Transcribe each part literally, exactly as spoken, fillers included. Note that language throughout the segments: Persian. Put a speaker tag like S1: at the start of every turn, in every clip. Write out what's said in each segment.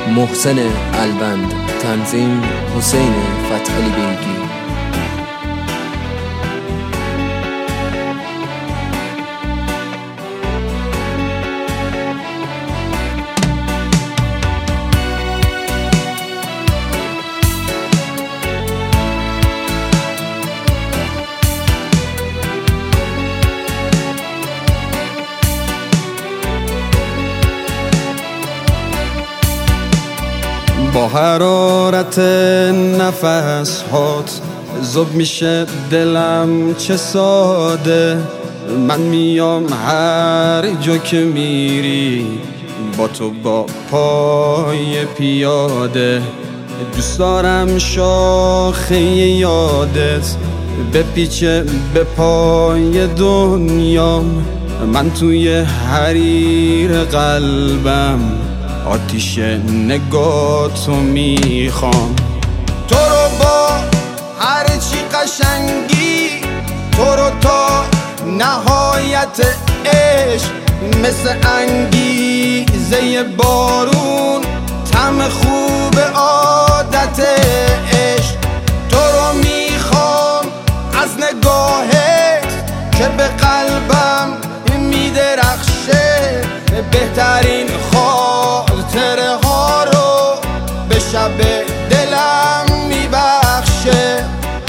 S1: محسن البند، تنظیم حسین فتحعلی بیگی.
S2: با حرارت نفس هات زوب میشه دلم چه ساده. من میام هر جا که میری با تو با پای پیاده. دوست دارم شاخه یادت بپیچه به پای دنیام. من توی حریر قلبم آتیش نگاتو میخوام.
S3: تو رو با هر چی قشنگی، تو رو تا نهایت عشق، مثل انگیزه بارون، طعم خوب عادت عشق. تو رو میخوام از نگاهت که به قلبم میدرخشه. بهترین خاطره ها رو به شب دلم میبخشه.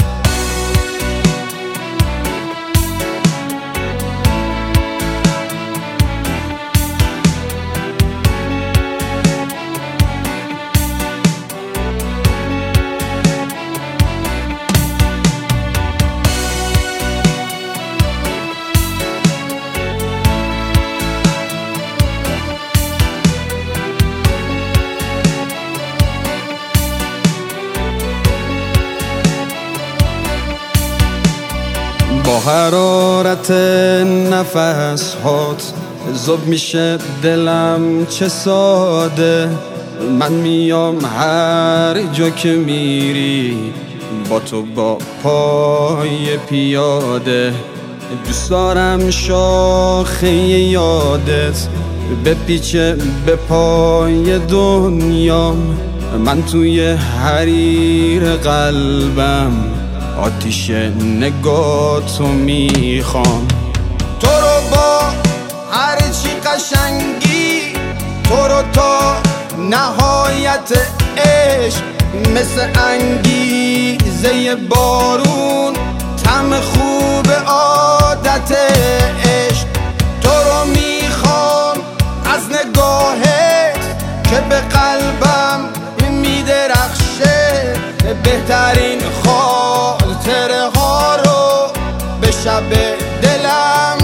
S2: با حرارت نفس هات زوب میشه دلم چه ساده. من میام هر جا که میری با تو با پای پیاده. دوست دارم شاخه یادت بپیچه به پای دنیام. من توی حریر قلبم آتیش نگاتو میخوام.
S3: تو رو با هر چی قشنگی، تو رو تا نهایت عشق، مثل انگیزه بارون، طعم خوب عادت عشق. تو رو میخوام از نگاهت که به قلبم میدرخشه. بهترین خاطره ها رو به شب دلم